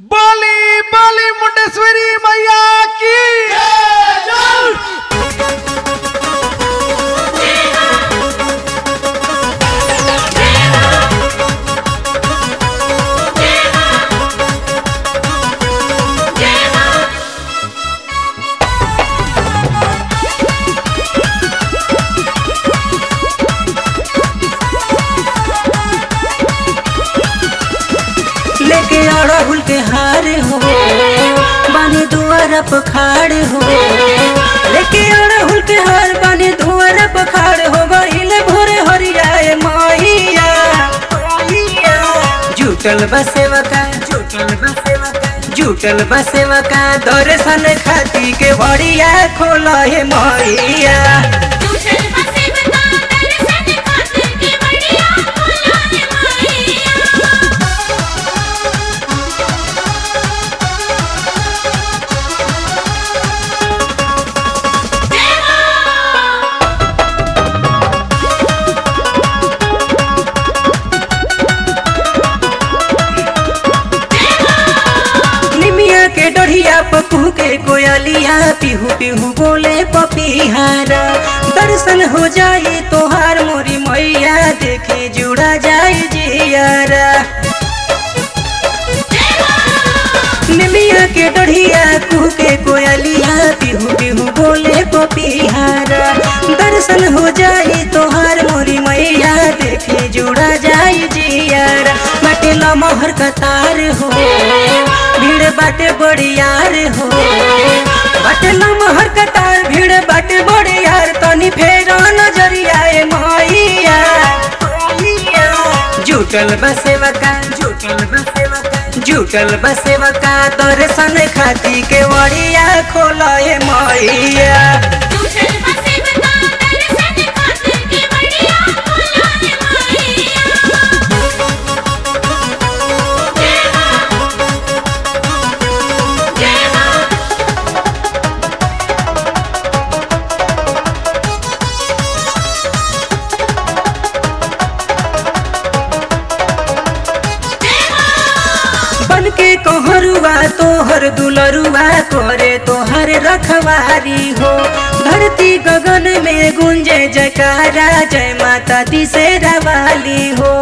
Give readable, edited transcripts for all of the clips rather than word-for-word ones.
बोली बोली मुंडेश्वरी मैया की लेके अड़हुल के हार हो बानी दुआर पखाड़ हो। लेके अड़हुल के हार बानी दुआर पखाड़ हो गइले भोरे हरियाए मैया। जुटल बसेवका जुटल बसेवका दर्शन खाती के बड़िया खोल हे मैया। के डढ़िया पकू के कोयलिया पिहू पिहू बोले पपीहारा। दर्शन हो जाए तोहार मोरी मैया देखे जुड़ा जाए जियारा। निमिया के डढ़िया कू के कोयलिया पिहू पिहू बोले पपीहारा। दर्शन हो जाए तोहार मोरी मैया देखे जुड़ा जाए जियारा। बाटे लमहर कतार हो भीड़ बाटे बड़ियार हो। बाटे लमहर कतार भीड़ बाटे बड़ियार तनी फेर नजरिया मैया। जुटल बसेवका जुटल बसेवका दर्शन खाती के वड़िया खोल मैया। बन के कहरुआ तोहर दुलरुआ करे तोहर रखवारी हो। धरती गगन में गुंजे जयकारा जय माता दी से रवाली हो।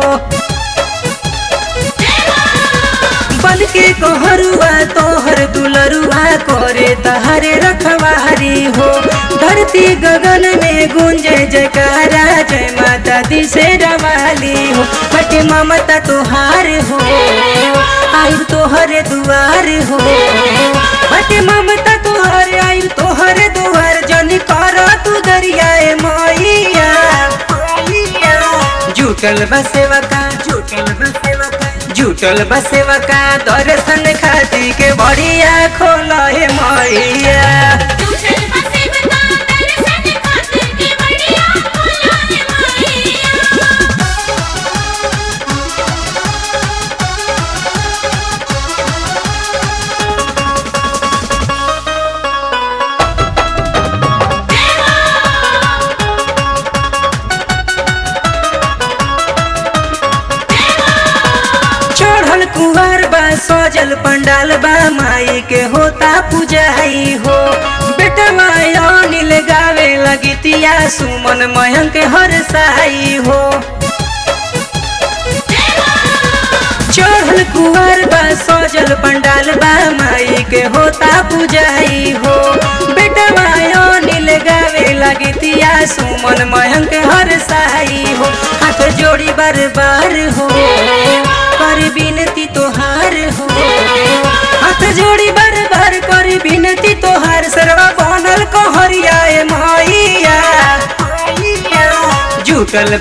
बन के कहरुआ तोहर दुलरुआ करे तोहर रखवारी हो। धरती गगन में गुंजे जयकारा जय माता दी से रवाली हो। बटे ममता तोहार हो आयु तोहरे दुआर हो। बटे ममता तोहर आयु तोहरे दुआर जन कर तू दरिया मैया। जुटल बसेवका जुटल बसेवका दर्शन खाती के बड़िया खोल हे मैया। कुंवर बा सजल पंडाल बा माई के होता पूजाई हो। बेटवा अनिल गावे लगितिया सुमन मयंक हर साई हो। चढ़ल कुंवर बा सजल पंडाल बा माई के होता पूजाई हो। बेटवा अनिल गावे लगितिया सुमन मयंक हर साई हो। हाथ जोड़ी बार बार हो कर बिनती तोहार हो। हाथ जोड़ी बार बार कर बिनती तोहार सरवा बनल कहरिया मैया। जुटल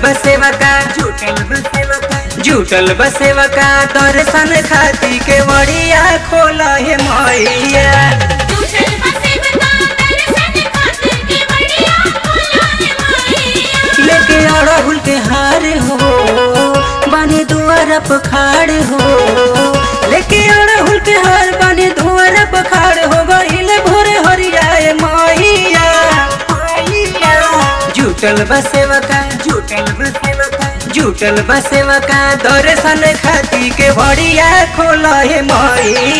बसेवका दर्शन खाती के बड़िया खोल हे मैया। लेके अड़हुल के हार हो बानी दुआर पखाड़ हो। लेके अड़हुल के हार बानी दुआर पखाड़ हो गइले भोरे हरियाए मैया। जुटल बसेवका दर्शन खाती के बड़िया खोल हे मैया।